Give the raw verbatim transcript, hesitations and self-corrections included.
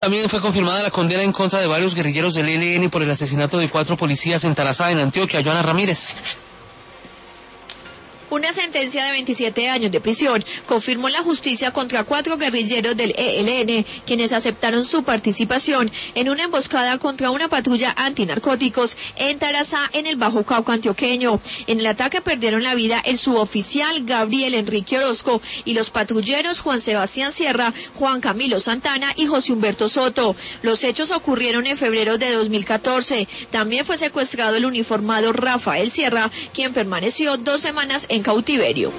También fue confirmada la condena en contra de varios guerrilleros del E L N por el asesinato de cuatro policías en Tarazá, en Antioquia. Joana Ramírez. Una sentencia de veintisiete años de prisión confirmó la justicia contra cuatro guerrilleros del E L N, quienes aceptaron su participación en una emboscada contra una patrulla antinarcóticos en Tarazá, en el Bajo Cauca antioqueño. En el ataque perdieron la vida el suboficial Gabriel Enrique Orozco y los patrulleros Juan Sebastián Sierra, Juan Camilo Santana y José Humberto Soto. Los hechos ocurrieron en febrero de dos mil catorce. También fue secuestrado el uniformado Rafael Sierra, quien permaneció dos semanas en cautiverio.